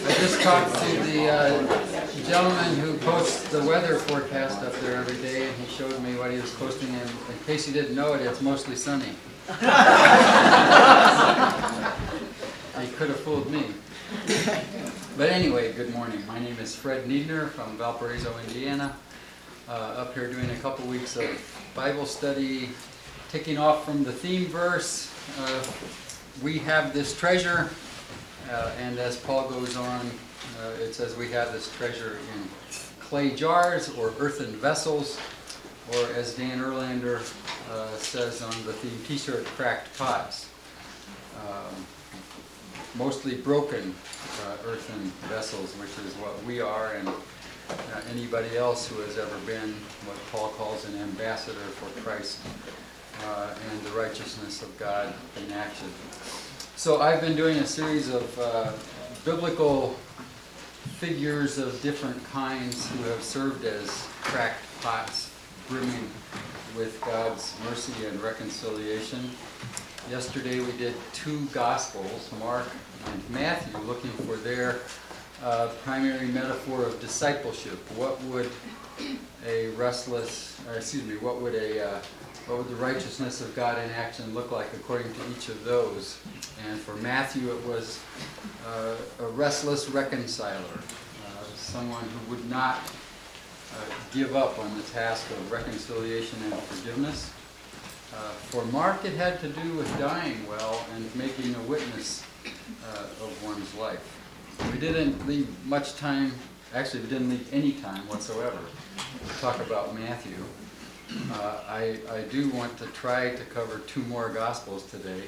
I just talked to the gentleman who posts the weather forecast up there every day, and he showed me what he was posting, and in case you didn't know it, it's mostly sunny. He could have fooled me. But anyway, good morning. My name is Fred Niedner from Valparaiso, Indiana. Up here doing a couple weeks of Bible study, taking off from the theme verse. We have this treasure, and as Paul goes on, it says we have this treasure in clay jars or earthen vessels, or as Dan Erlander says on the theme t-shirt, cracked pots. Mostly broken earthen vessels, which is what we are, and anybody else who has ever been what Paul calls an ambassador for Christ and the righteousness of God in action. So I've been doing a series of biblical figures of different kinds who have served as cracked pots, brimming with God's mercy and reconciliation. Yesterday we did two Gospels, Mark and Matthew, looking for their primary metaphor of discipleship. What would what would the righteousness of God in action look like according to each of those? And for Matthew, it was a restless reconciler, someone who would not give up on the task of reconciliation and forgiveness. For Mark, it had to do with dying well and making a witness of one's life. We didn't leave much time, actually we didn't leave any time whatsoever to talk about Matthew. I do want to try to cover two more Gospels today.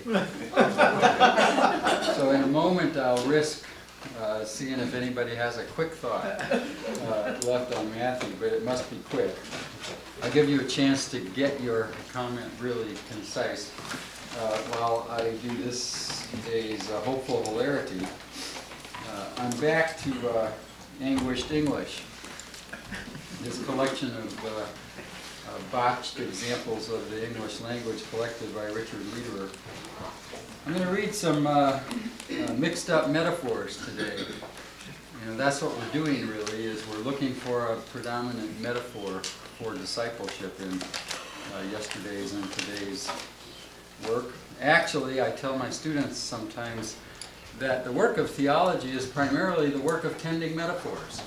So in a moment I'll risk seeing if anybody has a quick thought left on Matthew, but it must be quick. I'll give you a chance to get your comment really concise while I do this day's hopeful hilarity. I'm back to Anguished English, this collection of botched examples of the English language collected by Richard Lederer. I'm going to read some mixed up metaphors today. That's what we're doing really, is we're looking for a predominant metaphor for discipleship in yesterday's and today's work. Actually, I tell my students sometimes that the work of theology is primarily the work of tending metaphors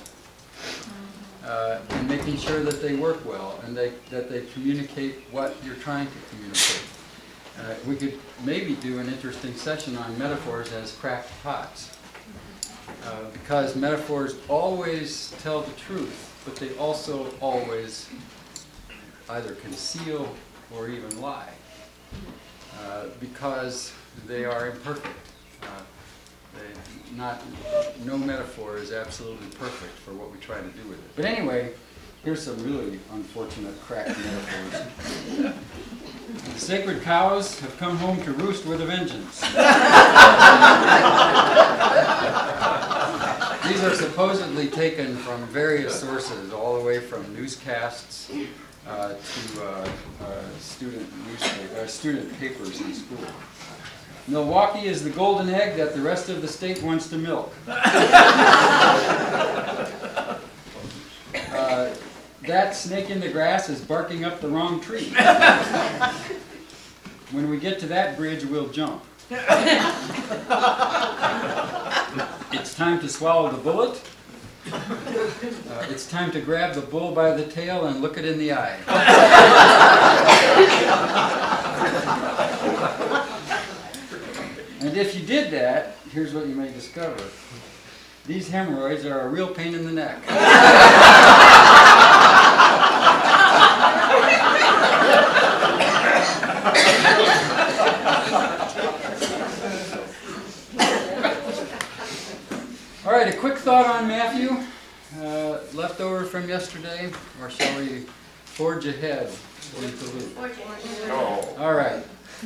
and making sure that they work well and that they communicate what you're trying to communicate. We could maybe do an interesting session on metaphors as cracked pots, because metaphors always tell the truth, but they also always either conceal or even lie, because they are imperfect. No metaphor is absolutely perfect for what we try to do with it. But anyway, here's some really unfortunate cracked metaphors. The sacred cows have come home to roost with a vengeance. These are supposedly taken from various sources, all the way from newscasts to student papers in school. Milwaukee is the golden egg that the rest of the state wants to milk. That snake in the grass is barking up the wrong tree. When we get to that bridge, we'll jump. It's time to swallow the bullet. It's time to grab the bull by the tail and look it in the eye. And if you did that, here's what you may discover. These hemorrhoids are a real pain in the neck. All right, a quick thought on Matthew, left over from yesterday, or shall we forge ahead into Luke? No. All right.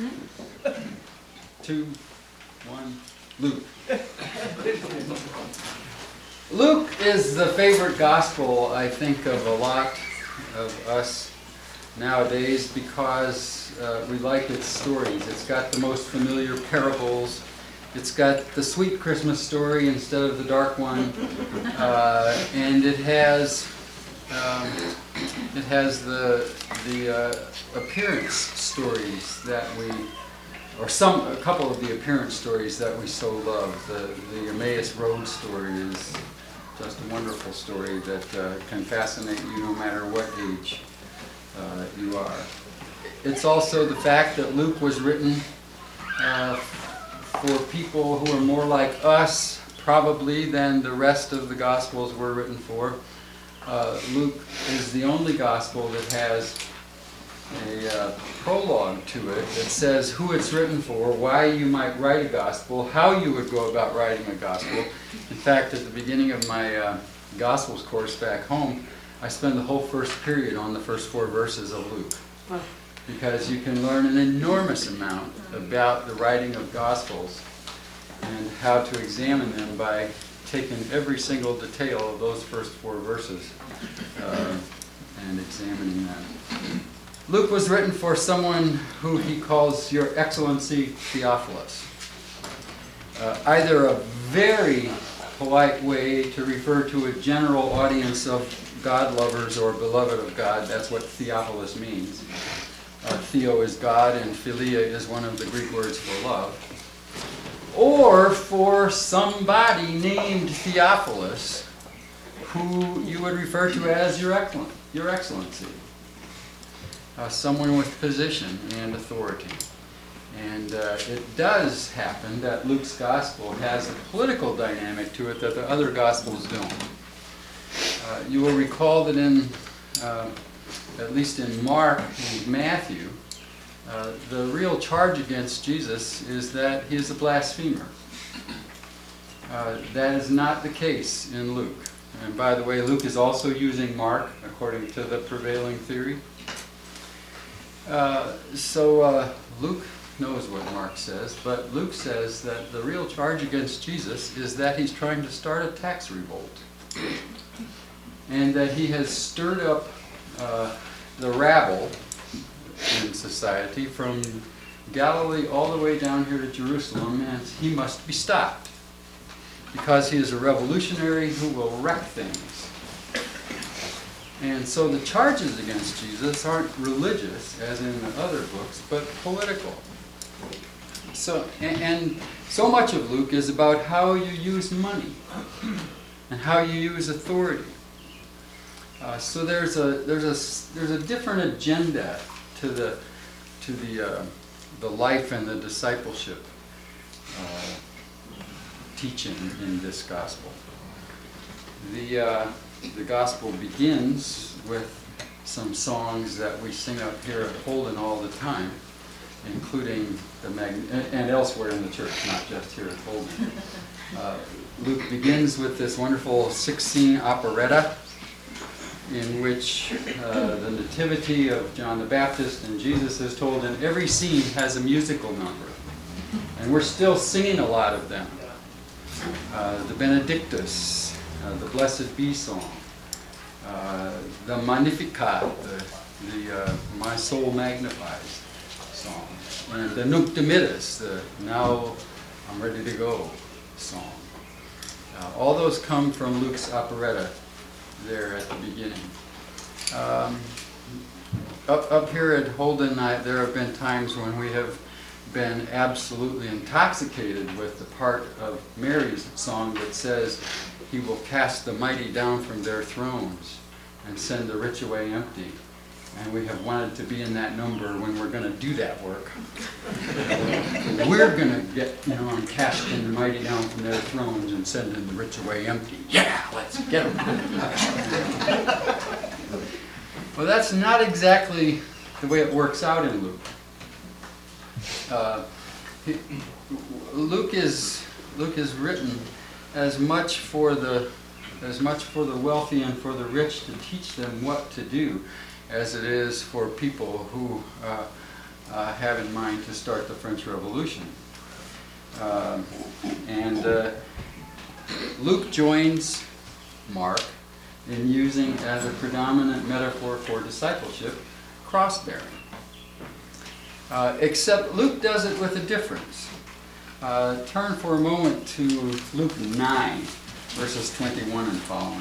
2, 1, Luke. Luke is the favorite gospel, I think, of a lot of us nowadays because we like its stories. It's got the most familiar parables It's got the sweet Christmas story instead of the dark one, and it has the appearance stories that a couple of the appearance stories that we so love. The Emmaus Road story is just a wonderful story that can fascinate you no matter what age you are. It's also the fact that Luke was written for people who are more like us, probably, than the rest of the Gospels were written for. Luke is the only Gospel that has a prologue to it that says who it's written for, why you might write a Gospel, how you would go about writing a Gospel. In fact, at the beginning of my Gospels course back home, I spend the whole first period on the first 4 verses of Luke. Because you can learn an enormous amount about the writing of Gospels and how to examine them by taking every single detail of those first 4 verses and examining them. Luke was written for someone who he calls Your Excellency Theophilus. Either a very polite way to refer to a general audience of God lovers or beloved of God, that's what Theophilus means. Theo is God and philia is one of the Greek words for love. Or for somebody named Theophilus who you would refer to as Your Excellency. Someone with position and authority. And it does happen that Luke's Gospel has a political dynamic to it that the other Gospels don't. You will recall that at least in Mark and Matthew, the real charge against Jesus is that he is a blasphemer. That is not the case in Luke. And by the way, Luke is also using Mark, according to the prevailing theory. So Luke knows what Mark says, but Luke says that the real charge against Jesus is that he's trying to start a tax revolt. And that he has stirred up the rabble in society from Galilee all the way down here to Jerusalem, and he must be stopped because he is a revolutionary who will wreck things. And so the charges against Jesus aren't religious, as in the other books, but political. So, and so much of Luke is about how you use money and how you use authority. So there's a different agenda to the life and the discipleship teaching in this gospel. The gospel begins with some songs that we sing up here at Holden all the time, including and elsewhere in the church, not just here at Holden. Luke begins with this wonderful 6-scene operetta in which the nativity of John the Baptist and Jesus is told, and every scene has a musical number. And we're still singing a lot of them. The Benedictus, the Blessed Be song, the Magnificat, the My Soul Magnifies song, and the Nunc Dimittis, the Now I'm Ready to Go song. All those come from Luke's operetta there at the beginning. Up here at Holden, there have been times when we have been absolutely intoxicated with the part of Mary's song that says, He will cast the mighty down from their thrones and send the rich away empty. And we have wanted to be in that number when we're going to do that work. We're going to get, and casting the mighty down from their thrones and sending the rich away empty. Yeah, let's get them. Well, that's not exactly the way it works out in Luke. Luke is written as much for the wealthy and for the rich to teach them what to do, as it is for people who have in mind to start the French Revolution. Luke joins Mark in using as a predominant metaphor for discipleship, cross-bearing. Except Luke does it with a difference. turn for a moment to Luke 9, verses 21 and following.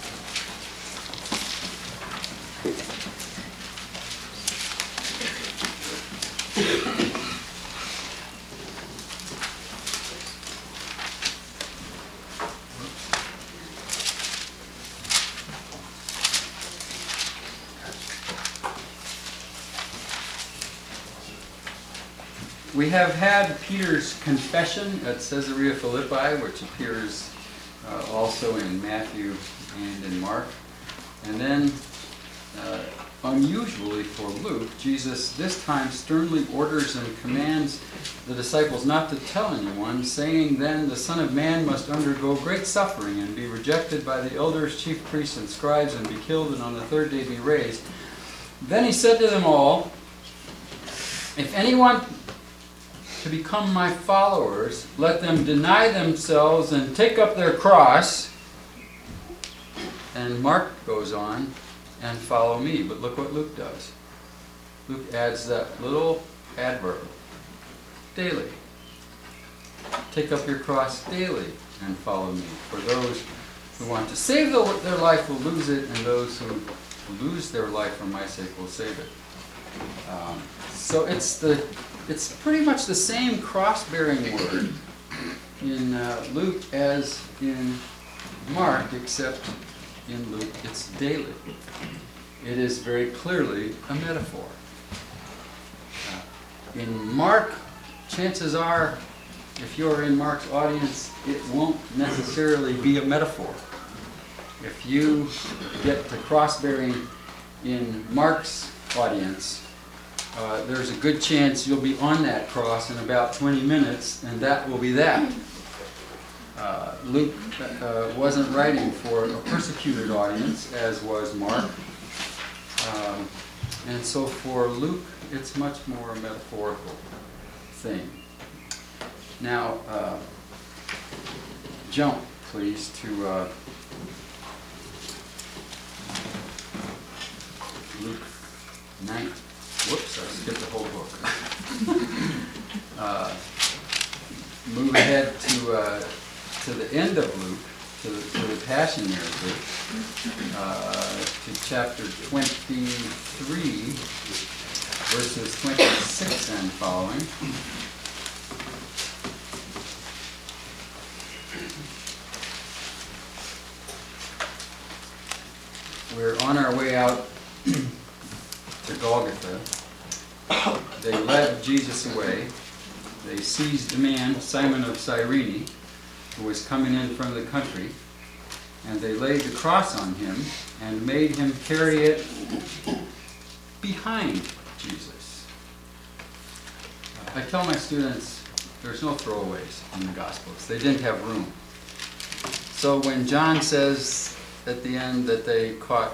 We have had Peter's confession at Caesarea Philippi, which appears also in Matthew and in Mark. And then, unusually for Luke, Jesus this time sternly orders and commands the disciples not to tell anyone, saying, "Then the Son of Man must undergo great suffering and be rejected by the elders, chief priests, and scribes, and be killed, and on the third day be raised." Then he said to them all, "If anyone to become my followers, let them deny themselves and take up their cross." And Mark goes on, "and follow me." But look what Luke does. Luke adds that little adverb, daily. Take up your cross daily and follow me. For those who want to save their life will lose it, and those who lose their life for my sake will save it. So it's pretty much the same cross-bearing word in Luke as in Mark, except in Luke it's daily. It is very clearly a metaphor. In Mark, chances are, if you're in Mark's audience, it won't necessarily be a metaphor. If you get to cross-bearing in Mark's audience, there's a good chance you'll be on that cross in about 20 minutes, and that will be that. Luke wasn't writing for a persecuted audience, as was Mark. And so for Luke, it's much more a metaphorical thing. Now, jump, please, to Luke 9. Whoops, I skipped the whole book. Move ahead to the end of Luke, to the Passion narrative, to chapter 23, verses 26 and following. We're on our way out to Golgotha. They led Jesus away. They seized a man, Simon of Cyrene, who was coming in from the country, and they laid the cross on him and made him carry it behind Jesus. I tell my students there's no throwaways in the Gospels. They didn't have room. So when John says at the end that they caught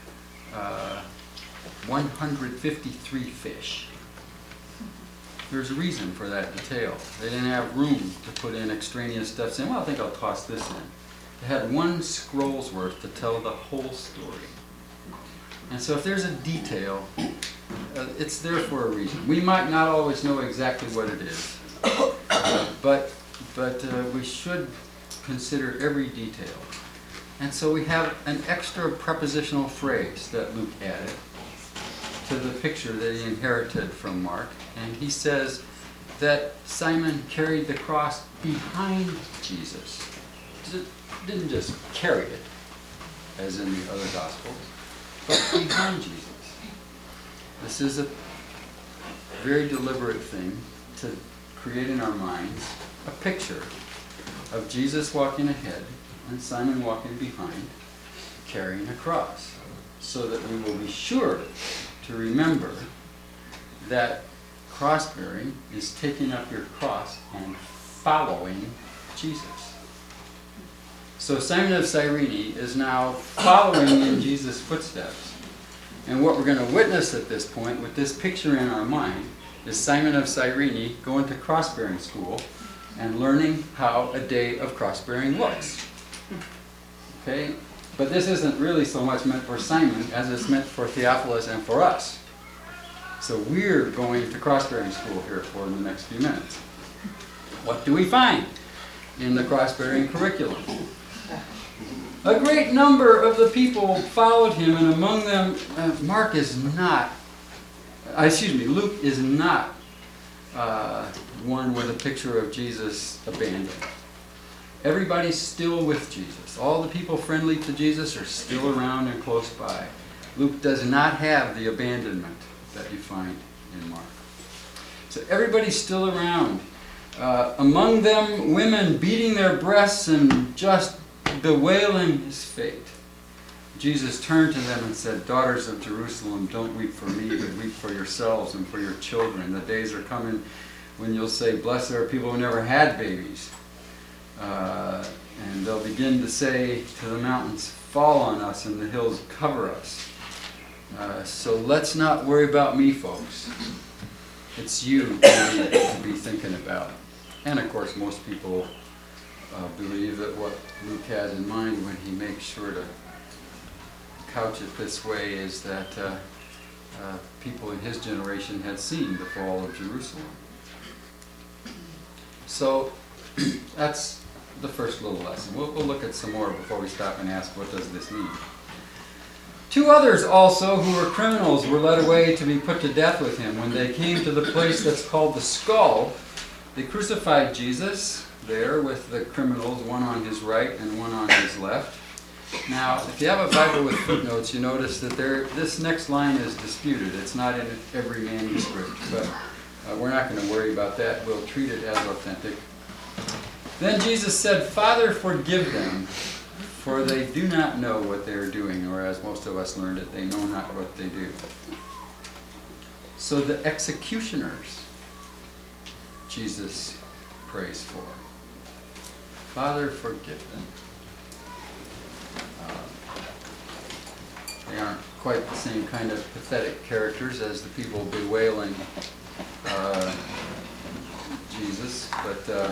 153 fish, there's a reason for that detail. They didn't have room to put in extraneous stuff saying, well, I think I'll toss this in. They had one scroll's worth to tell the whole story. And so if there's a detail, it's there for a reason. We might not always know exactly what it is, but we should consider every detail. And so we have an extra prepositional phrase that Luke added to the picture that he inherited from Mark. And he says that Simon carried the cross behind Jesus. Didn't just carry it, as in the other Gospels, but behind Jesus. This is a very deliberate thing to create in our minds a picture of Jesus walking ahead and Simon walking behind, carrying a cross, so that we will be sure to remember that cross-bearing is taking up your cross and following Jesus. So Simon of Cyrene is now following in Jesus' footsteps. And what we're going to witness at this point, with this picture in our mind, is Simon of Cyrene going to cross-bearing school and learning how a day of cross-bearing looks. Okay? But this isn't really so much meant for Simon as it's meant for Theophilus and for us. So we're going to cross-bearing school here for the next few minutes. What do we find in the cross-bearing curriculum? A great number of the people followed him, and among them, Luke is not one with a picture of Jesus abandoned. Everybody's still with Jesus. All the people friendly to Jesus are still around and close by. Luke does not have the abandonment that you find in Mark. So everybody's still around. Among them, women beating their breasts and just bewailing his fate. Jesus turned to them and said, "Daughters of Jerusalem, don't weep for me, but weep for yourselves and for your children. The days are coming when you'll say, 'Blessed are people who never had babies.' And they'll begin to say to the mountains, 'Fall on us,' and the hills, 'Cover us.' So let's not worry about me, folks. It's you we need to be thinking about." And of course, most people believe that what Luke has in mind when he makes sure to couch it this way is that people in his generation had seen the fall of Jerusalem. So that's the first little lesson. We'll look at some more before we stop and ask, what does this mean? 2 others also, who were criminals, were led away to be put to death with him. When they came to the place that's called the Skull, they crucified Jesus there with the criminals, one on his right and one on his left. Now, if you have a Bible with footnotes, you notice that this next line is disputed. It's not in every manuscript, but we're not going to worry about that. We'll treat it as authentic. Then Jesus said, "Father, forgive them, for they do not know what they are doing," or as most of us learned it, they know not what they do. So the executioners, Jesus prays for. Father, forgive them. They aren't quite the same kind of pathetic characters as the people bewailing Jesus, but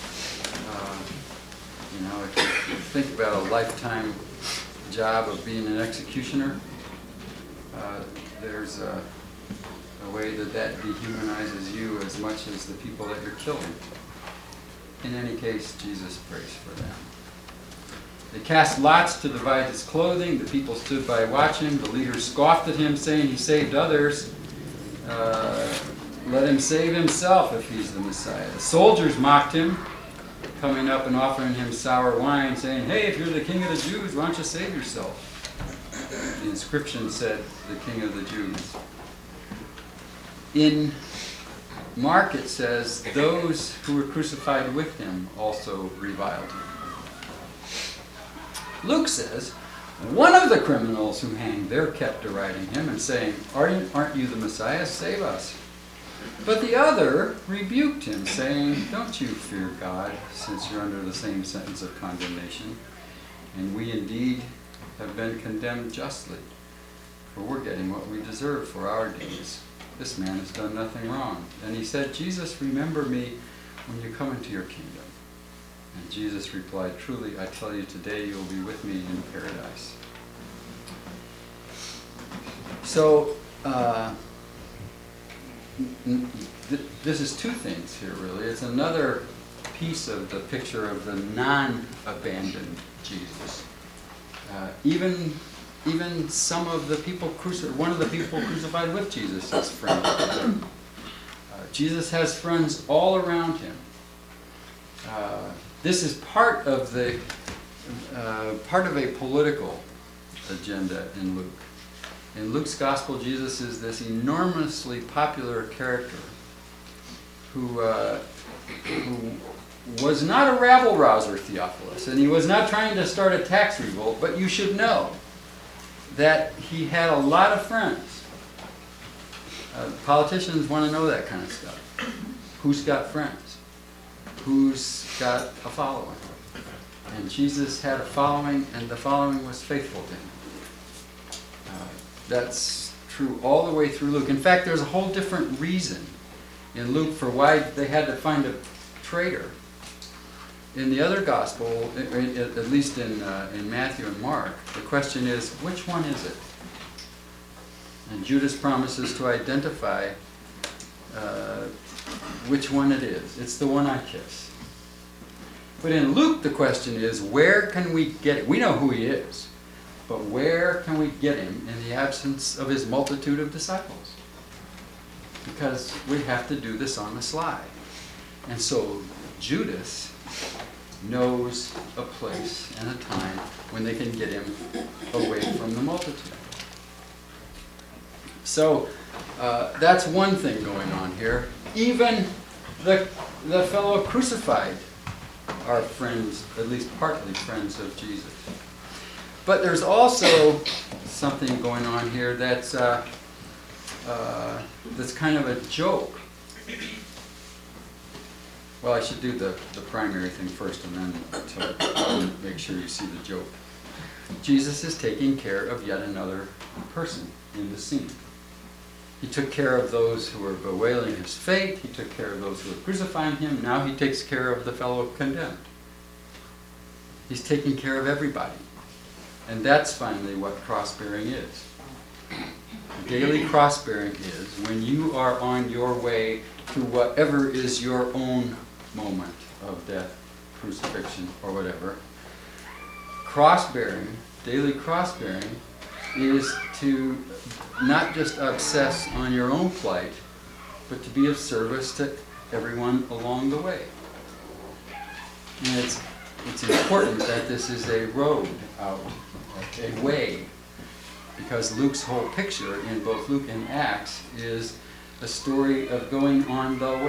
if you think about a lifetime job of being an executioner, there's a way that dehumanizes you as much as the people that you're killing. In any case, Jesus prays for them. They cast lots to divide his clothing. The people stood by watching. The leaders scoffed at him, saying, "He saved others. Let him save himself if he's the Messiah." The soldiers mocked him, coming up and offering him sour wine, saying, "Hey, if you're the king of the Jews, why don't you save yourself?" The inscription said, "The King of the Jews." In Mark it says, "Those who were crucified with him also reviled him." Luke says, one of the criminals who hanged there kept deriding him and saying, "Aren't you the Messiah? Save us." But the other rebuked him, saying, "Don't you fear God, since you're under the same sentence of condemnation. And we indeed have been condemned justly, for we're getting what we deserve for our deeds. This man has done nothing wrong." And he said, "Jesus, remember me when you come into your kingdom." And Jesus replied, "Truly, I tell you, today you will be with me in paradise." So, this is 2 things here, really. It's another piece of the picture of the non-abandoned Jesus. Even some of the people one of the people crucified with Jesus is friends. Jesus has friends all around him. This is part of a political agenda in Luke. In Luke's gospel, Jesus is this enormously popular character who was not a rabble-rouser, Theophilus, and he was not trying to start a tax revolt, but you should know that he had a lot of friends. Politicians want to know that kind of stuff. Who's got friends? Who's got a following? And Jesus had a following, and the following was faithful to him. That's true all the way through Luke. In fact, there's a whole different reason in Luke for why they had to find a traitor. In the other gospel, at least in Matthew and Mark, the question is, which one is it? And Judas promises to identify which one it is. It's the one I kiss. But in Luke, the question is, where can we get it? We know who he is, but where can we get him in the absence of his multitude of disciples? Because we have to do this on the sly. And so Judas knows a place and a time when they can get him away from the multitude. So that's one thing going on here. Even the fellow crucified are friends, at least partly friends of Jesus. But there's also something going on here that's kind of a joke. Well, I should do the primary thing first and then make sure you see the joke. Jesus is taking care of yet another person in the scene. He took care of those who were bewailing his fate. He took care of those who were crucifying him. Now he takes care of the fellow condemned. He's taking care of everybody. And that's finally what cross-bearing is. Daily cross-bearing is when you are on your way to whatever is your own moment of death, crucifixion, or whatever. Cross-bearing, daily cross-bearing, is to not just obsess on your own plight, but to be of service to everyone along the way. And it's important that this is a road out, a way, because Luke's whole picture in both Luke and Acts is a story of going on the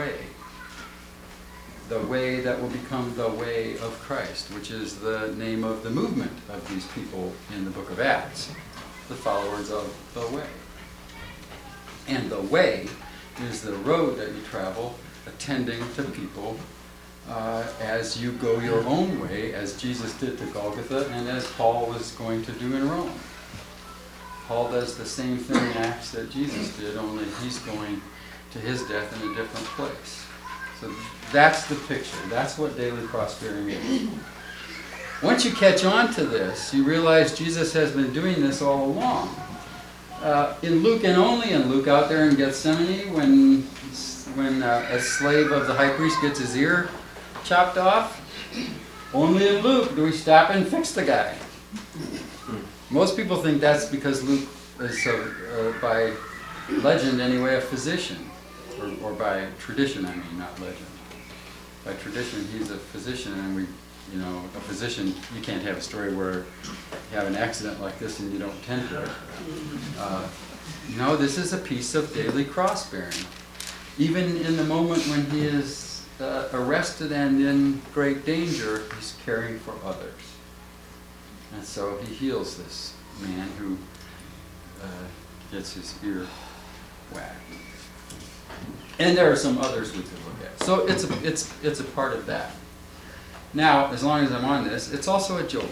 way that will become the way of Christ, which is the name of the movement of these people in the book of Acts, the followers of the way. And the way is the road that you travel, attending to people as you go your own way, as Jesus did to Golgotha and as Paul was going to do in Rome. Paul does the same thing in Acts that Jesus did, only he's going to his death in a different place. So that's the picture. That's what daily cross-bearing is. Once you catch on to this, you realize Jesus has been doing this all along. In Luke, and only in Luke, out there in Gethsemane, when a slave of the high priest gets his ear chopped off, only in Luke do we stop and fix the guy. Most people think that's because Luke is, by legend anyway, a physician. Or by tradition, I mean, not legend. By tradition, he's a physician, and a physician, you can't have a story where you have an accident like this and you don't tend to it. No, this is a piece of daily cross-bearing. Even in the moment when he is arrested and in great danger, he's caring for others. And so he heals this man who gets his ear whacked. And there are some others we could look at. So it's a part of that. Now, as long as I'm on this, it's also a joke.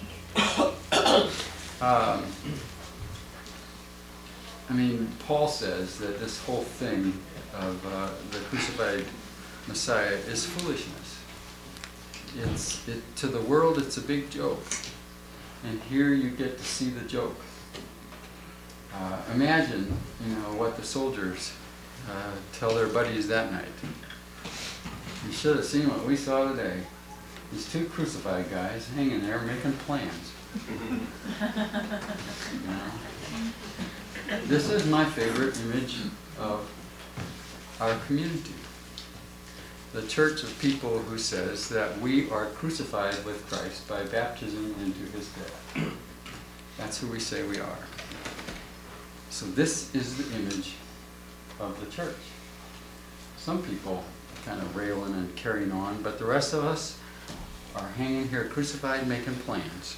Paul says that this whole thing of the crucified Messiah is foolishness. To the world, it's a big joke. And here you get to see the joke. Imagine, what the soldiers tell their buddies that night. You should have seen what we saw today. These two crucified guys hanging there making plans. This is my favorite image of our community. The church of people who says that we are crucified with Christ by baptism into his death. That's who we say we are. So this is the image of the church. Some people kind of railing and carrying on, but the rest of us are hanging here crucified making plans.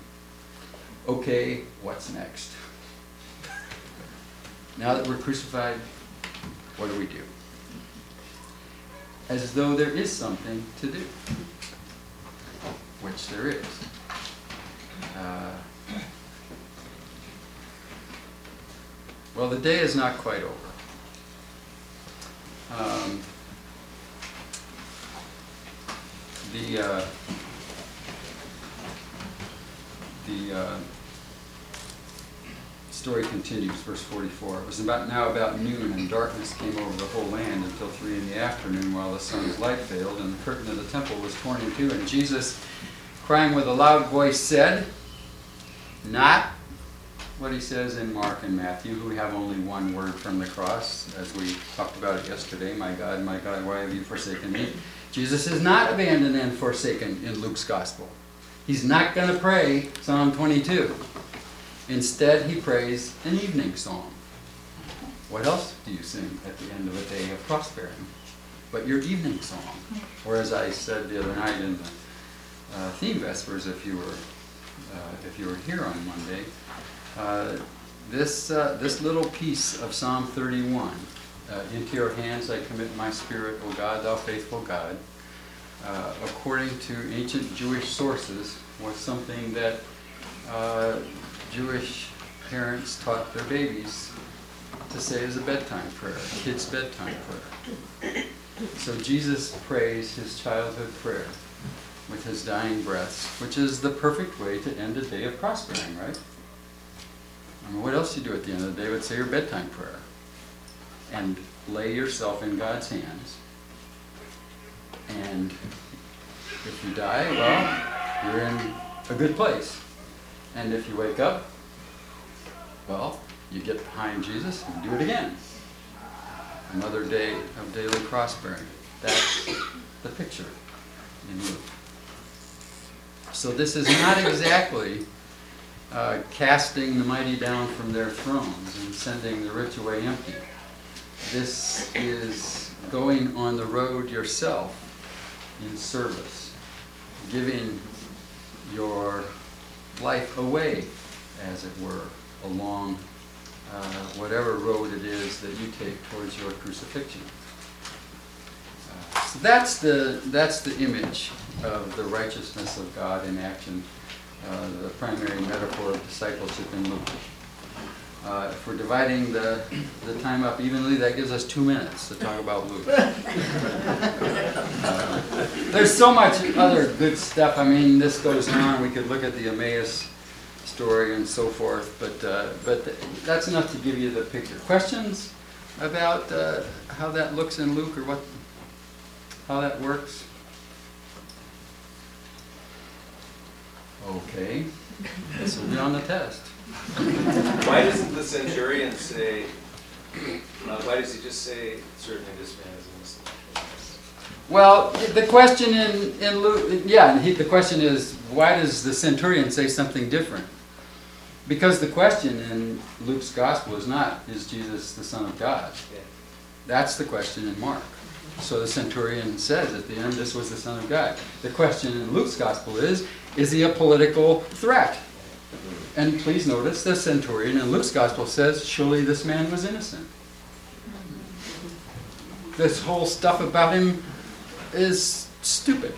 Okay, what's next? Now that we're crucified, what do? As though there is something to do, which there is. Well, the day is not quite over. story continues, verse 44. It was now about noon, and darkness came over the whole land until 3 in the afternoon, while the sun's light failed, and the curtain of the temple was torn in two. And Jesus, crying with a loud voice, said, not what he says in Mark and Matthew, who have only one word from the cross, as we talked about it yesterday, my God, why have you forsaken me? Jesus is not abandoned and forsaken in Luke's gospel. He's not going to pray Psalm 22. Instead, he prays an evening psalm. What else do you sing at the end of a day of prosperity but your evening song? Or as I said the other night in the theme vespers, if you were here on Monday, this little piece of Psalm 31, into your hands I commit my spirit, O God, thou faithful God, according to ancient Jewish sources, was something that Jewish parents taught their babies to say as a bedtime prayer, a kid's bedtime prayer. So Jesus prays his childhood prayer with his dying breaths, which is the perfect way to end a day of prospering, right? I mean, what else do you do at the end of the day but say your bedtime prayer and lay yourself in God's hands? And if you die, well, you're in a good place. And if you wake up, well, you get behind Jesus and do it again. Another day of daily prospering. That's the picture in Luke. So this is not exactly casting the mighty down from their thrones and sending the rich away empty. This is going on the road yourself in service, giving your life away, as it were, along whatever road it is that you take towards your crucifixion. So that's the image of the righteousness of God in action, the primary metaphor of discipleship in Luke. If we're dividing the time up evenly, that gives us 2 minutes to talk about Luke. There's so much other good stuff. I mean, this goes on. We could look at the Emmaus story and so forth, but that's enough to give you the picture. Questions about how that looks in Luke, or how that works? Okay, this will be on the test. Why doesn't the centurion say, why does he just say, certainly this man is innocent? Well, the question in Luke, the question is, why does the centurion say something different? Because the question in Luke's gospel is not, is Jesus the Son of God? Yeah. That's the question in Mark. So the centurion says at the end, this was the Son of God. The question in Luke's gospel is he a political threat? And please notice, the centurion in Luke's gospel says, surely this man was innocent. This whole stuff about him is stupid.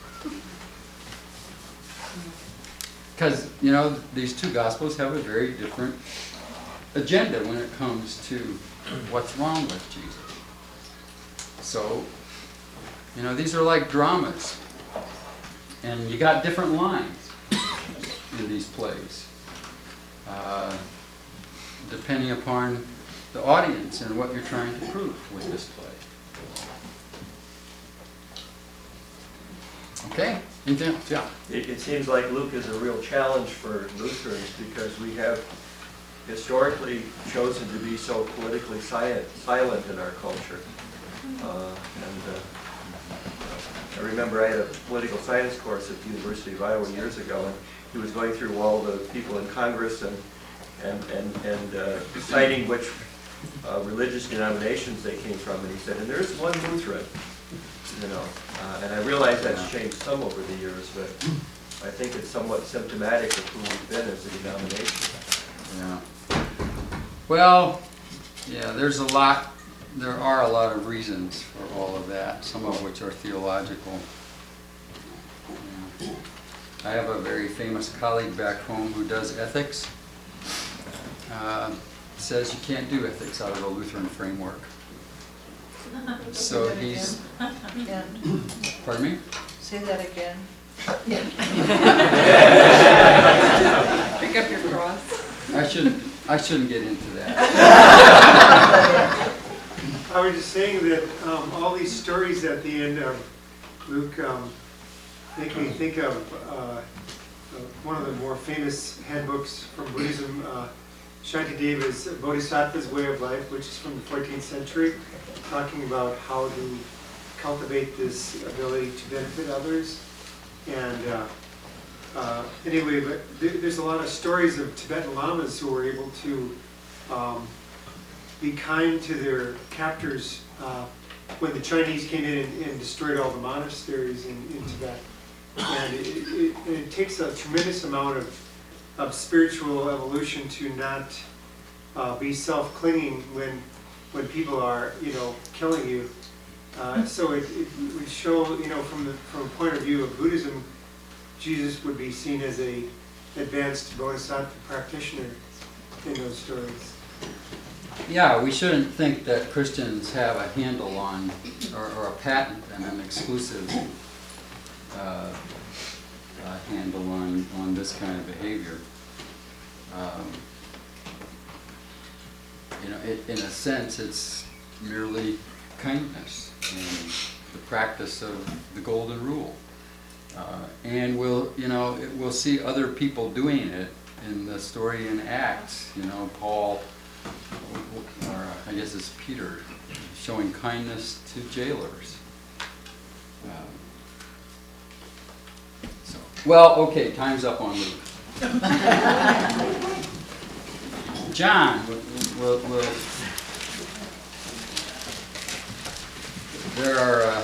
Because, these two gospels have a very different agenda when it comes to what's wrong with Jesus. So, these are like dramas. And you got different lines in these plays, depending upon the audience and what you're trying to prove with this play. Okay? Anything else? Yeah. It seems like Luke is a real challenge for Lutherans because we have historically chosen to be so politically silent in our culture. I remember I had a political science course at the University of Iowa years ago, and he was going through all the people in Congress and citing which religious denominations they came from, and he said, and there's one Lutheran, and I realize that's changed some over the years, but I think it's somewhat symptomatic of who we've been as a denomination. Yeah. Well, yeah, there are a lot of reasons for all of that, some of which are theological. Yeah. I have a very famous colleague back home who does ethics. Says you can't do ethics out of the Lutheran framework. So he's... Pardon me? Say that again. Pick up your cross. I shouldn't I shouldn't get into that. I was just saying that all these stories at the end of Luke make me think of one of the more famous handbooks from Buddhism, Shantideva's Bodhisattva's Way of Life, which is from the 14th century, talking about how to cultivate this ability to benefit others. And anyway, but there's a lot of stories of Tibetan lamas who were able to be kind to their captors when the Chinese came in and destroyed all the monasteries in Tibet. And it takes a tremendous amount of spiritual evolution to not be self-clinging when people are, killing you. So it would show, from a point of view of Buddhism, Jesus would be seen as a advanced bodhisattva practitioner in those stories. Yeah, we shouldn't think that Christians have a handle on, or a patent and an exclusive handle on this kind of behavior. In a sense, it's merely kindness and the practice of the golden rule. And we'll see other people doing it in the story in Acts. Paul, or I guess it's Peter, showing kindness to jailers. Well, okay, time's up on Luke. John, there are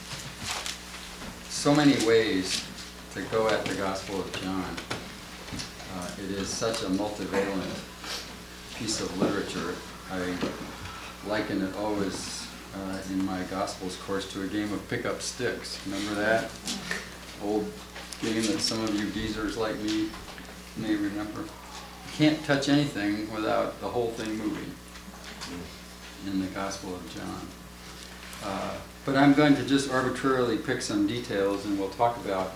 so many ways to go at the Gospel of John. It is such a multivalent piece of literature. I liken it always in my Gospels course to a game of pick up sticks. Remember that old game that some of you geezers like me may remember? You can't touch anything without the whole thing moving in the Gospel of John. But I'm going to just arbitrarily pick some details, and we'll talk about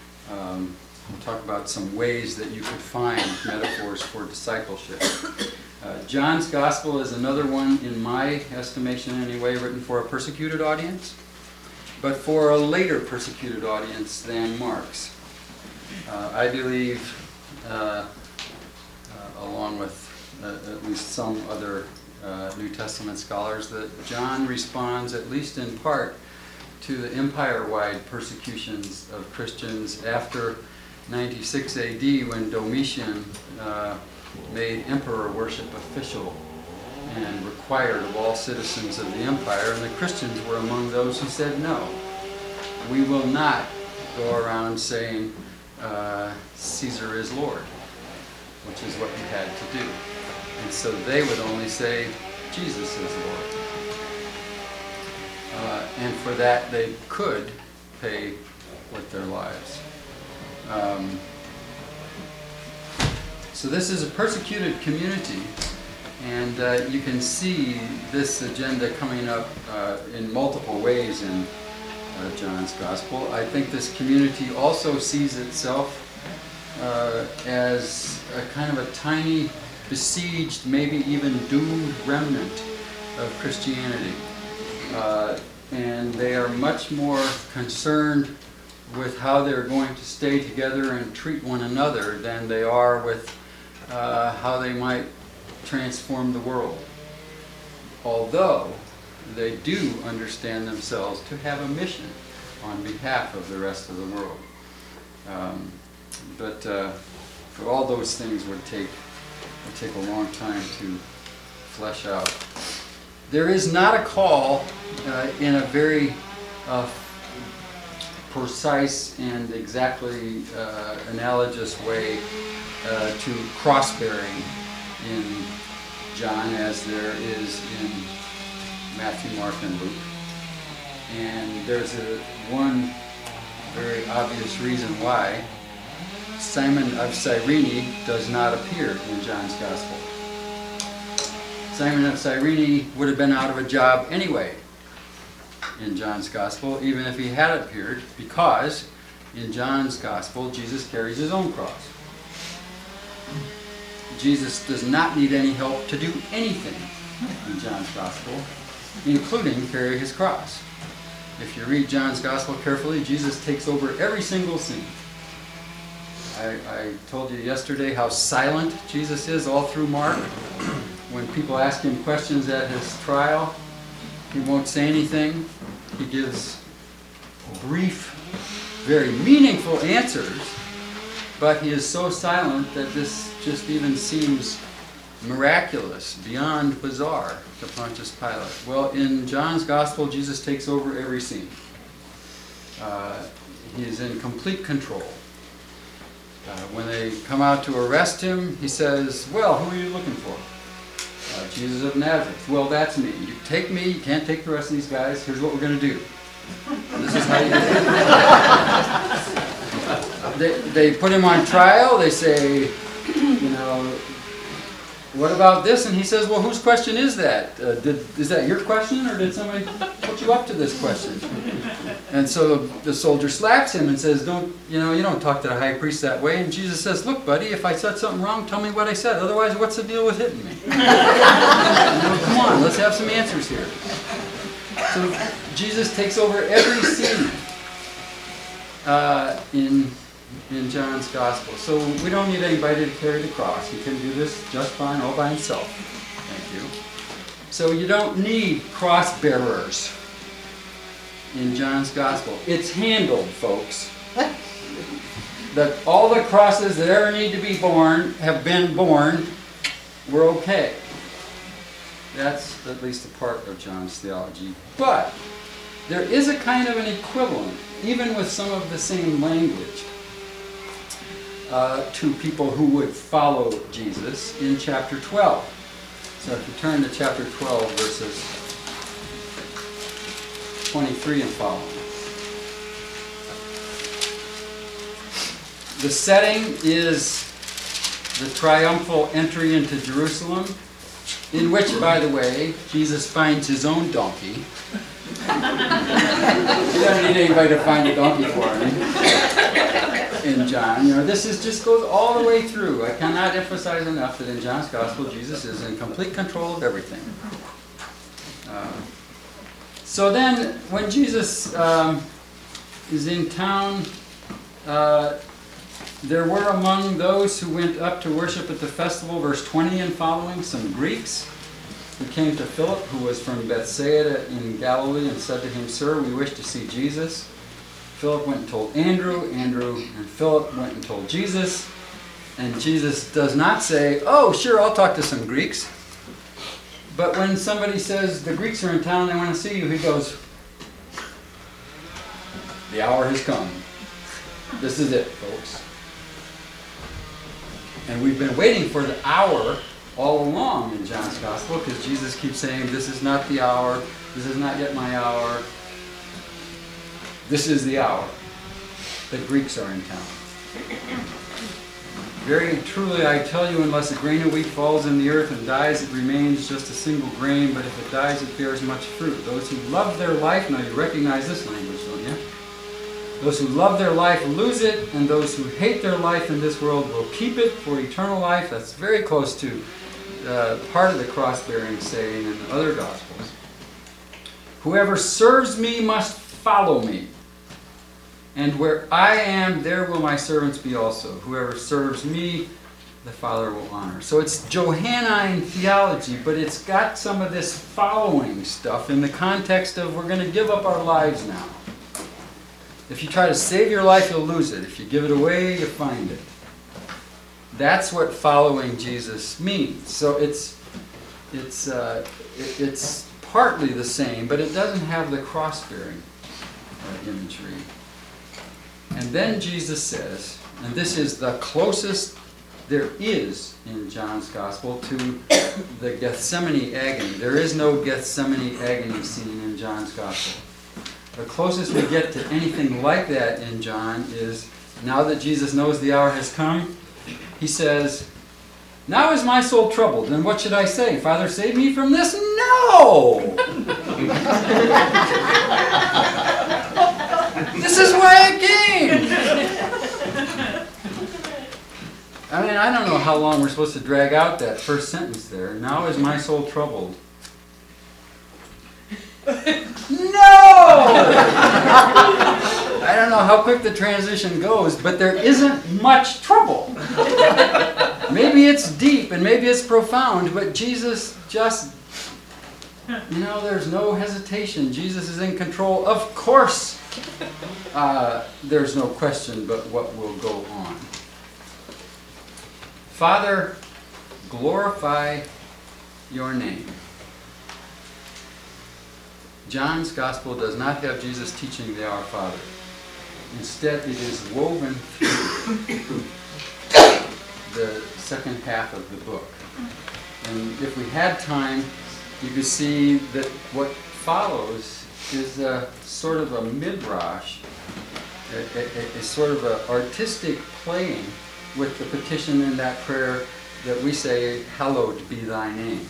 some ways that you could find metaphors for discipleship. John's Gospel is another one, in my estimation anyway, written for a persecuted audience, but for a later persecuted audience than Mark's. I believe, along with at least some other New Testament scholars, that John responds, at least in part, to the empire-wide persecutions of Christians after 96 AD, when Domitian made emperor worship official and required of all citizens of the empire, and the Christians were among those who said, no, we will not go around saying Caesar is Lord, which is what you had to do. And so they would only say Jesus is Lord. And for that they could pay with their lives. So this is a persecuted community, and you can see this agenda coming up in multiple ways in John's Gospel. I think this community also sees itself as a kind of a tiny, besieged, maybe even doomed remnant of Christianity. And they are much more concerned with how they're going to stay together and treat one another than they are with how they might transform the world. Although they do understand themselves to have a mission on behalf of the rest of the world. But for all those things would take a long time to flesh out. There is not a call in a very precise and exactly analogous way to cross-bearing in John as there is in Matthew, Mark, and Luke. And there's one very obvious reason why. Simon of Cyrene does not appear in John's Gospel. Simon of Cyrene would have been out of a job anyway in John's Gospel, even if he had appeared, because in John's Gospel, Jesus carries his own cross. Jesus does not need any help to do anything in John's Gospel, including carry his cross. If you read John's Gospel carefully, Jesus takes over every single scene. I told you yesterday how silent Jesus is all through Mark. When people ask him questions at his trial, he won't say anything. He gives brief, very meaningful answers, but he is so silent that this just even seems miraculous, beyond bizarre to Pontius Pilate. Well, in John's Gospel, Jesus takes over every scene. He is in complete control. When they come out to arrest him, he says, well, who are you looking for? Jesus of Nazareth. Well, that's me. You take me, you can't take the rest of these guys. Here's what we're going to do. This is how you do it. They put him on trial. They say, what about this? And he says, well, whose question is that? Is that your question, or did somebody put you up to this question? And so the soldier slaps him and says, you don't talk to the high priest that way. And Jesus says, look, buddy, if I said something wrong, tell me what I said. Otherwise, what's the deal with hitting me? Come on, let's have some answers here. So Jesus takes over every scene in John's Gospel. So we don't need anybody to carry the cross. He can do this just fine all by himself. Thank you. So you don't need cross bearers in John's Gospel. It's handled, folks. That all the crosses that ever need to be borne have been borne. We're okay. That's at least a part of John's theology. But there is a kind of an equivalent, even with some of the same language, to people who would follow Jesus in chapter 12. So if you turn to chapter 12, verses 23 and following. The setting is the triumphal entry into Jerusalem, in which, by the way, Jesus finds his own donkey. He doesn't need anybody to find a donkey for him. In John, this just goes all the way through. I cannot emphasize enough that in John's Gospel, Jesus is in complete control of everything. So then, when Jesus is in town, there were among those who went up to worship at the festival, verse 20 and following, some Greeks who came to Philip, who was from Bethsaida in Galilee, and said to him, Sir, we wish to see Jesus. Philip went and told Andrew and Philip went and told Jesus. And Jesus does not say, oh, sure, I'll talk to some Greeks. But when somebody says, the Greeks are in town, they want to see you, he goes, the hour has come. This is it, folks. And we've been waiting for the hour all along in John's Gospel, because Jesus keeps saying, this is not the hour, this is not yet my hour. This is the hour. The Greeks are in town. Very truly I tell you, unless a grain of wheat falls in the earth and dies, it remains just a single grain, but if it dies, it bears much fruit. Those who love their life, now you recognize this language, don't you? Those who love their life lose it, and those who hate their life in this world will keep it for eternal life. That's very close to part of the cross-bearing saying in other Gospels. Whoever serves me must follow me. And where I am, there will my servants be also. Whoever serves me, the Father will honor. So it's Johannine theology, but it's got some of this following stuff in the context of we're going to give up our lives now. If you try to save your life, you'll lose it. If you give it away, you find it. That's what following Jesus means. So it's partly the same, but it doesn't have the cross-bearing imagery. And then Jesus says, and this is the closest there is in John's Gospel to the Gethsemane agony. There is no Gethsemane agony scene in John's Gospel. The closest we get to anything like that in John is, now that Jesus knows the hour has come, he says, now is my soul troubled, and what should I say? Father, save me from this? No! This is why I came! I mean, I don't know how long we're supposed to drag out that first sentence there. Now is my soul troubled. No! I don't know how quick the transition goes, but there isn't much trouble. Maybe it's deep and maybe it's profound, but Jesus just, there's no hesitation. Jesus is in control. Of course, there's no question but what will go on. Father, glorify your name. John's Gospel does not have Jesus teaching the Our Father. Instead, it is woven through the second half of the book. And if we had time, you could see that what follows is a sort of a midrash, a sort of an artistic playing with the petition in that prayer that we say, hallowed be thy name.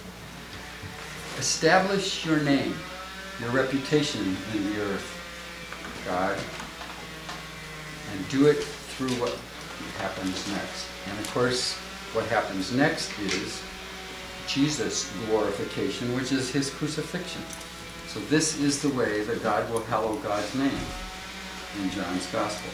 Establish your name, your reputation in the earth, God, and do it through what happens next. And of course, what happens next is Jesus' glorification, which is his crucifixion. So this is the way that God will hallow God's name in John's Gospel.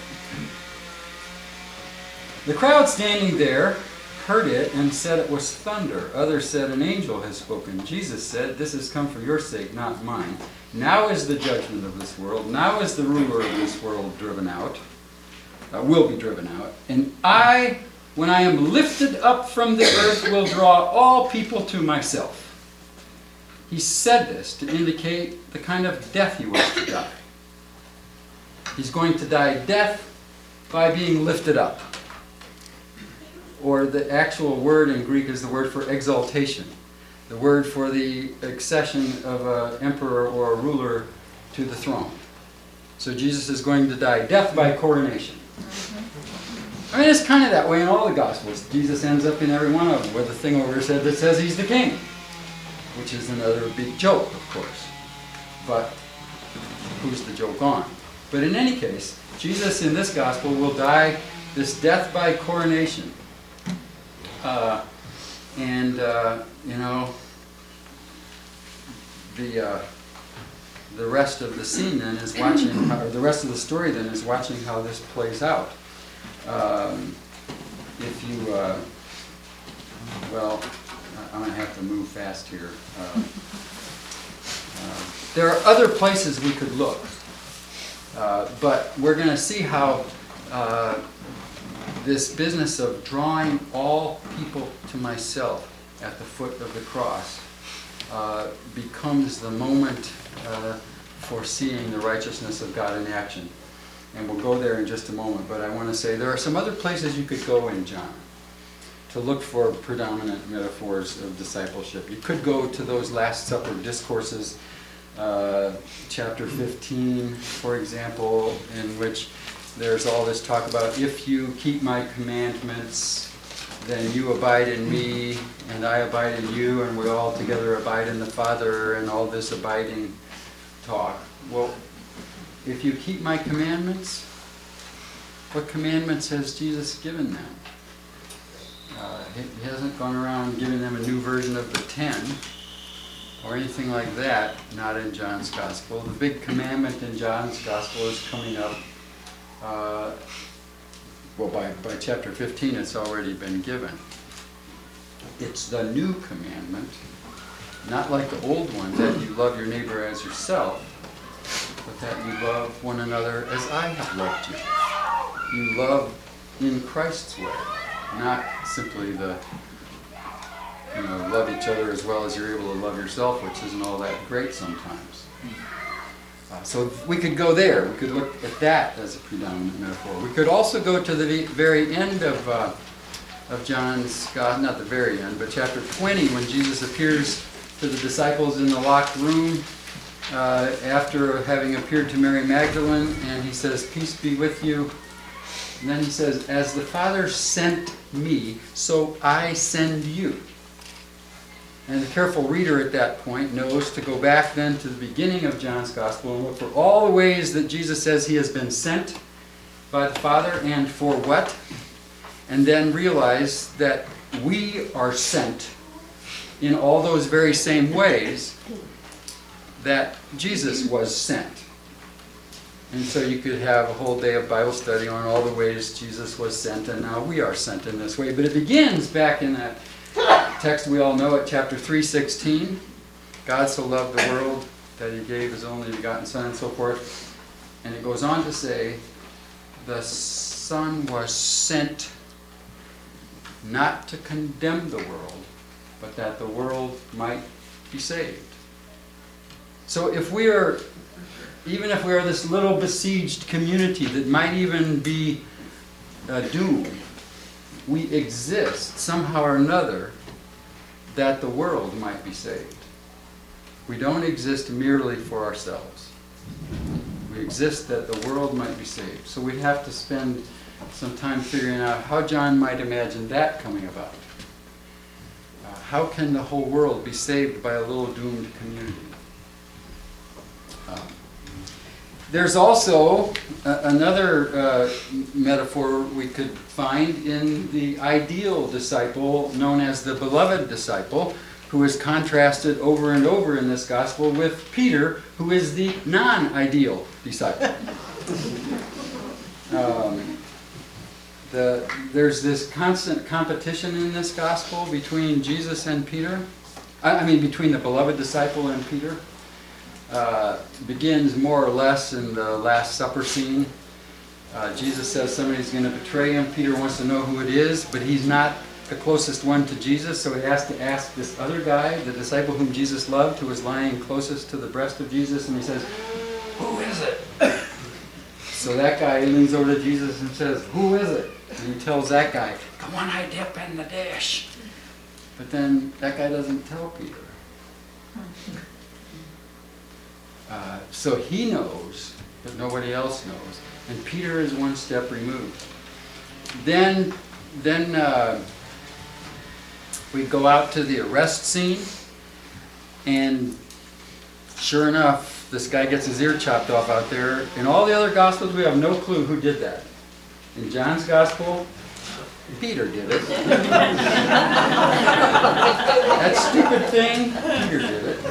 The crowd standing there heard it and said it was thunder. Others said an angel has spoken. Jesus said, this has come for your sake, not mine. Now is the judgment of this world. Now is the ruler of this world driven out, will be driven out. And I, when I am lifted up from the earth, will draw all people to myself. He said this to indicate the kind of death he was to die. He's going to die death by being lifted up. Or the actual word in Greek is the word for exaltation. The word for the accession of an emperor or a ruler to the throne. So Jesus is going to die death by coronation. I mean, it's kind of that way in all the Gospels. Jesus ends up in every one of them with a thing over his head that says he's the king. Which is another big joke, of course. But who's the joke on? But in any case, Jesus in this Gospel will die this death by coronation. The rest of the scene then is watching, or the rest of the story then is watching how this plays out. If you, I'm going to have to move fast here. There are other places we could look, but we're going to see how this business of drawing all people to myself at the foot of the cross becomes the moment for seeing the righteousness of God in action. And we'll go there in just a moment, but I want to say there are some other places you could go in John to look for predominant metaphors of discipleship. You could go to those Last Supper discourses, chapter 15, for example, in which there's all this talk about, if you keep my commandments, then you abide in me, and I abide in you, and we all together abide in the Father, and all this abiding talk. Well, if you keep my commandments, what commandments has Jesus given them? He hasn't gone around giving them a new version of the 10 or anything like that, not in John's Gospel. The big commandment in John's Gospel is coming up. By chapter 15 it's already been given. It's the new commandment, not like the old one, that you love your neighbor as yourself, but that you love one another as I have loved you. You love in Christ's way, not simply love each other as well as you're able to love yourself, which isn't all that great sometimes. So we could go there. We could look at that as a predominant metaphor. We could also go to the very end of John's Gospel, not the very end, but chapter 20, when Jesus appears to the disciples in the locked room after having appeared to Mary Magdalene, and he says, "Peace be with you." And then he says, "As the Father sent me, so I send you." And the careful reader at that point knows to go back then to the beginning of John's Gospel and look for all the ways that Jesus says he has been sent by the Father and for what. and then realize that we are sent in all those very same ways that Jesus was sent. And so you could have a whole day of Bible study on all the ways Jesus was sent, and now we are sent in this way. But it begins back in that text we all know at chapter 3:16. God so loved the world that he gave his only begotten Son, and so forth. And it goes on to say, the Son was sent not to condemn the world, but that the world might be saved. So even if we are this little besieged community that might even be doomed, we exist somehow or another that the world might be saved. We don't exist merely for ourselves. We exist that the world might be saved. So we have to spend some time figuring out how John might imagine that coming about. How can the whole world be saved by a little doomed community? There's also another metaphor we could find in the ideal disciple known as the beloved disciple, who is contrasted over and over in this gospel with Peter, who is the non-ideal disciple. There's this constant competition in this gospel between Jesus and Peter. Between the beloved disciple and Peter. Begins more or less in the Last Supper scene. Jesus says somebody's going to betray him. Peter wants to know who it is, but he's not the closest one to Jesus, so he has to ask this other guy, the disciple whom Jesus loved, who was lying closest to the breast of Jesus, and he says, "Who is it?" So that guy leans over to Jesus and says, "Who is it?" And he tells that guy, "The one I dip in the dish." But then that guy doesn't tell Peter. So he knows, but nobody else knows. And Peter is one step removed. Then we go out to the arrest scene, and sure enough, this guy gets his ear chopped off out there. In all the other Gospels, we have no clue who did that. In John's Gospel, Peter did it. That stupid thing, Peter did it.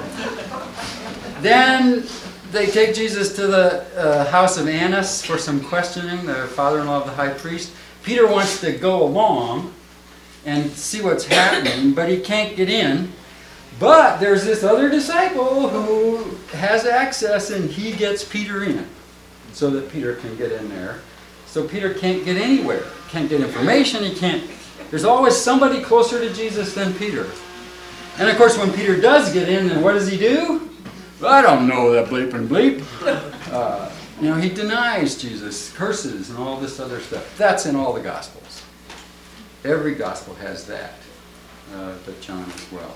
Then they take Jesus to the house of Annas for some questioning, the father-in-law of the high priest. Peter wants to go along and see what's happening, but he can't get in. But there's this other disciple who has access, and he gets Peter in so that Peter can get in there. So Peter can't get anywhere, can't get information, he can't. There's always somebody closer to Jesus than Peter. And of course, when Peter does get in, then what does he do? I don't know that bleep and bleep. He denies Jesus, curses, and all this other stuff. That's in all the Gospels. Every Gospel has that, but John as well.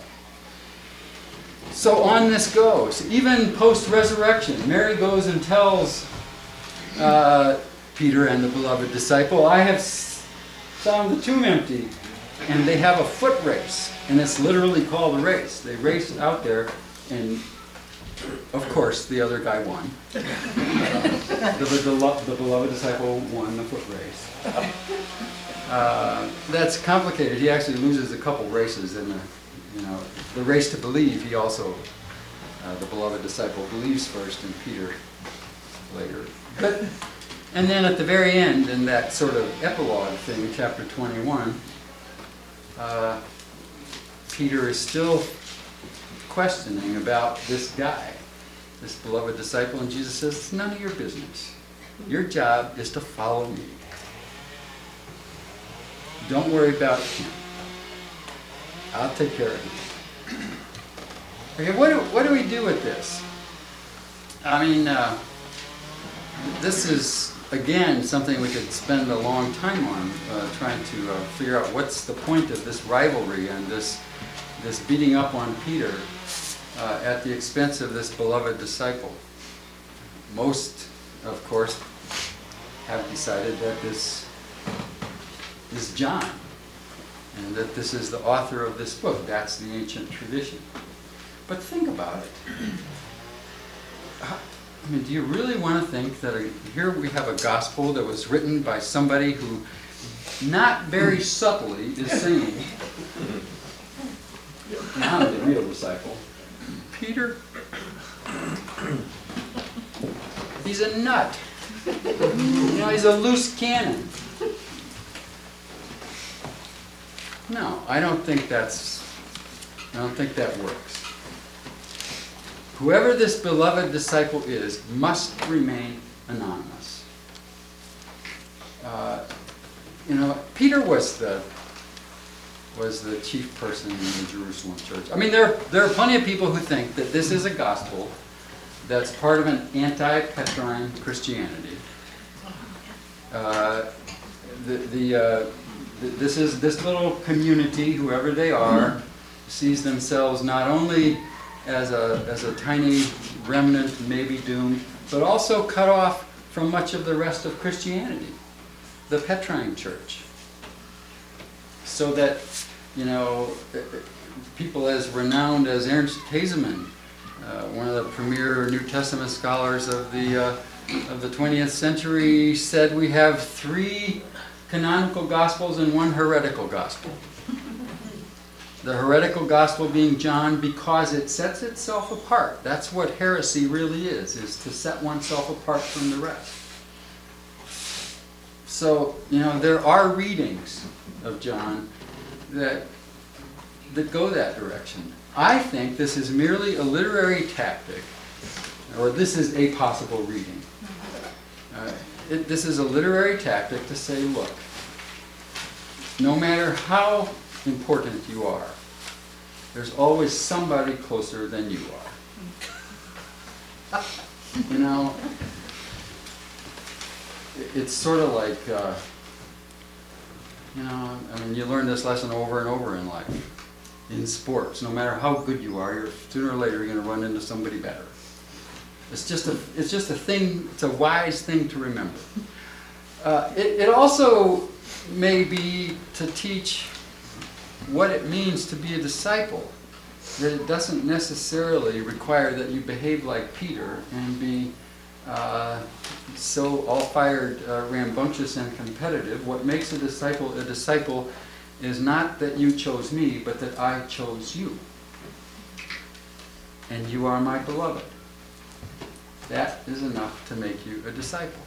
So on this goes. Even post-resurrection, Mary goes and tells Peter and the beloved disciple, "I have found the tomb empty." And they have a foot race, and it's literally called a race. They race out there, and of course, the other guy won. The beloved disciple won the foot race. That's complicated. He actually loses a couple races in the race to believe. He also, the beloved disciple, believes first, and Peter later. And then at the very end, in that sort of epilogue thing, chapter 21, Peter is still questioning about this guy, this beloved disciple, and Jesus says, "It's none of your business. Your job is to follow me. Don't worry about him. I'll take care of him." Okay, what do we do with this? This is, again, something we could spend a long time on, trying to figure out what's the point of this rivalry and this beating up on Peter at the expense of this beloved disciple. Most, of course, have decided that this is John, and that this is the author of this book. That's the ancient tradition. But think about it. Do you really want to think that here we have a gospel that was written by somebody who not very subtly, is saying, now I'm the real disciple. Peter, he's a nut. He's a loose cannon. No, I don't think that works. Whoever this beloved disciple is must remain anonymous. Peter was the chief person in the Jerusalem church. I mean, there are plenty of people who think that this is a gospel that's part of an anti-Petrine Christianity. This little community, whoever they are, sees themselves not only as a tiny remnant, maybe doomed, but also cut off from much of the rest of Christianity, the Petrine church. So that, people as renowned as Ernst Haseman, one of the premier New Testament scholars of the 20th century, said we have 3 canonical gospels and 1 heretical gospel. The heretical gospel being John because it sets itself apart. That's what heresy really is to set oneself apart from the rest. So, there are readings of John that go that direction. I think this is merely a literary tactic, or this is a possible reading. This is a literary tactic to say, look, no matter how important you are, there's always somebody closer than you are. It's sort of like, you learn this lesson over and over in life. In sports, no matter how good you are, sooner or later you're going to run into somebody better. It's just a thing. It's a wise thing to remember. It also may be to teach what it means to be a disciple. That it doesn't necessarily require that you behave like Peter and be so all-fired, rambunctious, and competitive. What makes a disciple is not that you chose me, but that I chose you. And you are my beloved. That is enough to make you a disciple.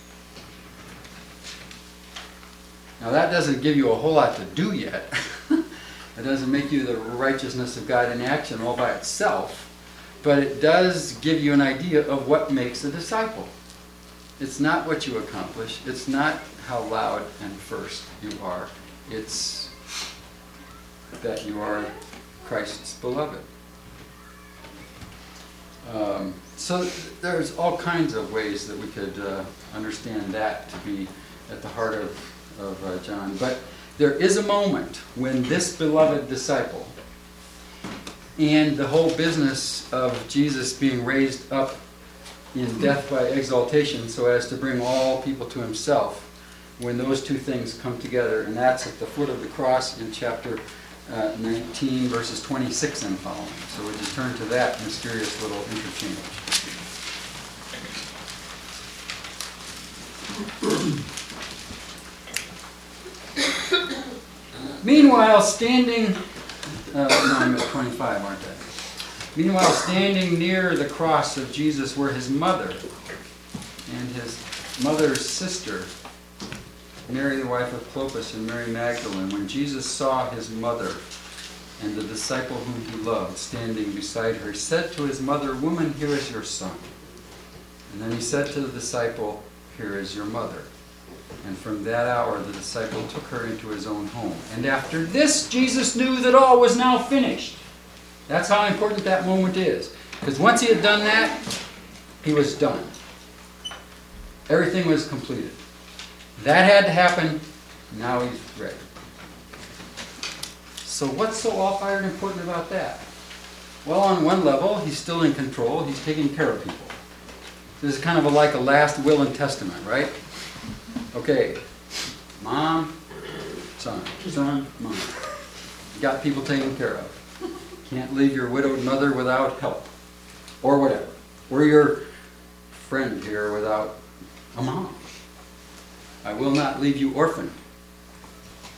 Now that doesn't give you a whole lot to do yet. It doesn't make you the righteousness of God in action all by itself, but it does give you an idea of what makes a disciple. It's not what you accomplish. It's not how loud and first you are. It's that you are Christ's beloved. So there's all kinds of ways that we could understand that to be at the heart of John. But there is a moment when this beloved disciple and the whole business of Jesus being raised up in death by exaltation so as to bring all people to himself, when those two things come together, and that's at the foot of the cross in chapter 19, verses 26 and following. So we just turn to that mysterious little interchange. Meanwhile, standing, I'm at 25, aren't I? Meanwhile, standing near the cross of Jesus were his mother and his mother's sister, Mary, the wife of Clopas, and Mary Magdalene. When Jesus saw his mother and the disciple whom he loved standing beside her, he said to his mother, "Woman, here is your son." And then he said to the disciple, "Here is your mother." And from that hour the disciple took her into his own home. And after this, Jesus knew that all was now finished. That's how important that moment is. Because once he had done that, he was done. Everything was completed. That had to happen. Now he's ready. So what's so all-fired important about that? Well, on one level, he's still in control. He's taking care of people. This is kind of like a last will and testament, right? Okay, mom, son, mom. You got people taken care of. Can't leave your widowed mother without help. Or whatever. Or your friend here without a mom. I will not leave you orphaned.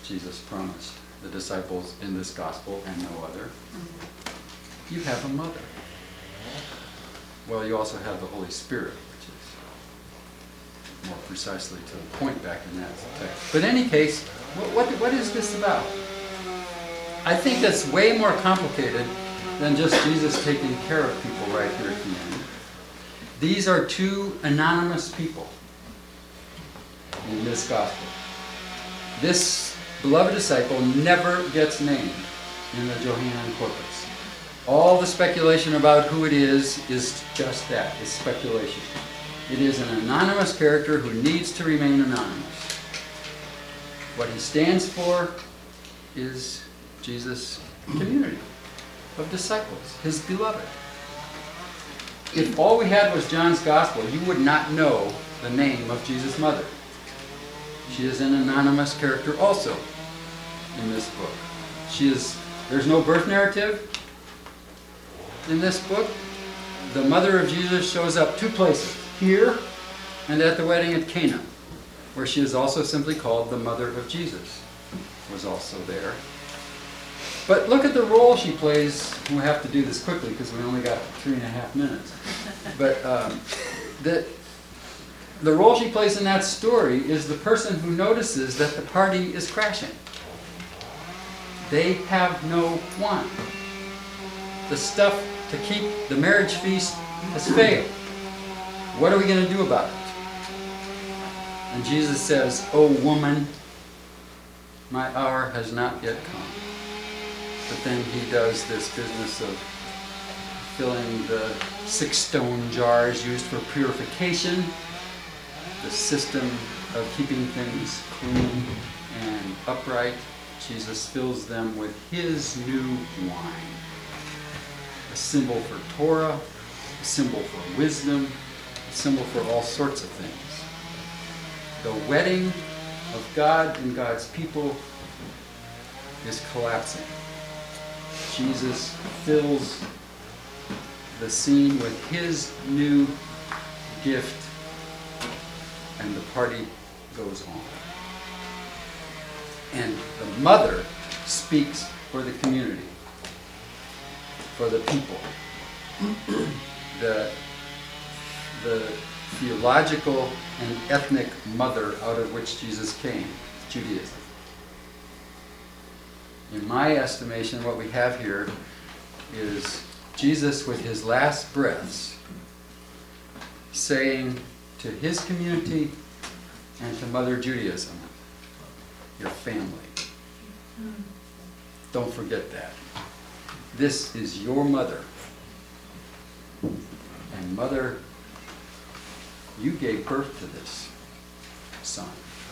Jesus promised the disciples in this gospel and no other. You have a mother. Well, you also have the Holy Spirit, which is more precisely to the point back in that text. But in any case, what is this about? I think that's way more complicated than just Jesus taking care of people right here at the end. These are two anonymous people in this gospel. This beloved disciple never gets named in the Johannine corpus. All the speculation about who it is just that. It's speculation. It is an anonymous character who needs to remain anonymous. What he stands for is Jesus' community of disciples, his beloved. If all we had was John's gospel, you would not know the name of Jesus' mother. She is an anonymous character also in this book. There's no birth narrative in this book. The mother of Jesus shows up two places, here and at the wedding at Cana, where she is also simply called the mother of Jesus, was also there. But look at the role she plays. We'll have to do this quickly because we only got 3.5 minutes. But the role she plays in that story is the person who notices that the party is crashing. They have no wine. The stuff to keep the marriage feast has failed. What are we going to do about it? And Jesus says, "Oh woman, my hour has not yet come." But then he does this business of filling the 6 stone jars used for purification, the system of keeping things clean and upright. Jesus fills them with his new wine. A symbol for Torah, a symbol for wisdom, a symbol for all sorts of things. The wedding of God and God's people is collapsing. Jesus fills the scene with his new gift, and the party goes on. And the mother speaks for the community, for the people. The theological and ethnic mother out of which Jesus came, Judaism. In my estimation, what we have here is Jesus with his last breaths saying to his community and to Mother Judaism, your family. Don't forget that. This is your mother. And mother, you gave birth to this son.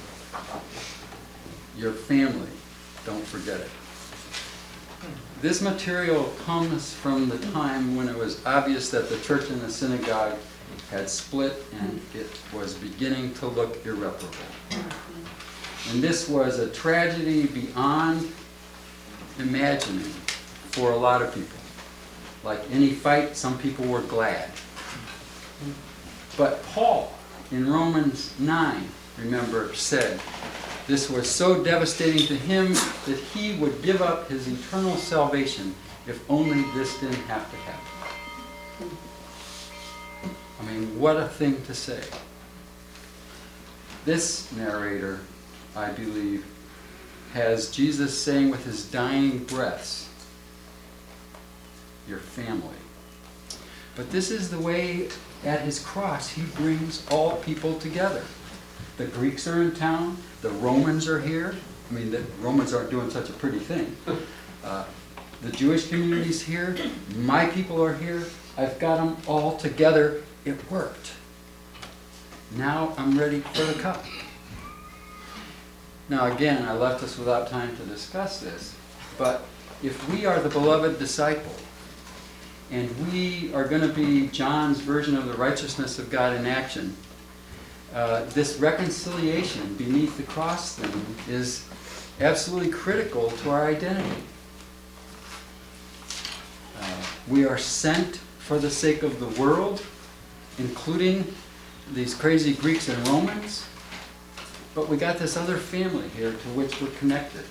Your family, don't forget it. This material comes from the time when it was obvious that the church and the synagogue had split and it was beginning to look irreparable. And this was a tragedy beyond imagining for a lot of people. Like any fight, some people were glad. But Paul, in Romans 9, remember, said, this was so devastating to him that he would give up his eternal salvation if only this didn't have to happen. I mean, what a thing to say. This narrator, I believe, has Jesus saying with his dying breaths, your family. But this is the way at his cross he brings all people together. The Greeks are in town. The Romans are here. I mean, the Romans aren't doing such a pretty thing. The Jewish community's here. My people are here. I've got them all together. It worked. Now I'm ready for the cup. Now again, I left us without time to discuss this, but if we are the beloved disciple, and we are going to be John's version of the righteousness of God in action, this reconciliation beneath the cross thing is absolutely critical to our identity. We are sent for the sake of the world, including these crazy Greeks and Romans. But we got this other family here to which we're connected.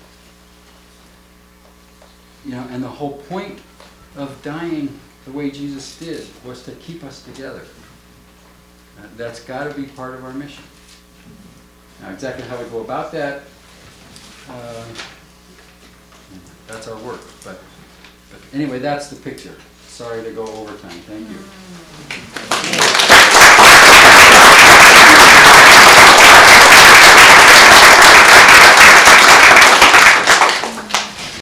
You know, and the whole point of dying the way Jesus did was to keep us together. That's got to be part of our mission. Now, exactly how we go about that, that's our work. But anyway, that's the picture. Sorry to go overtime. Thank you.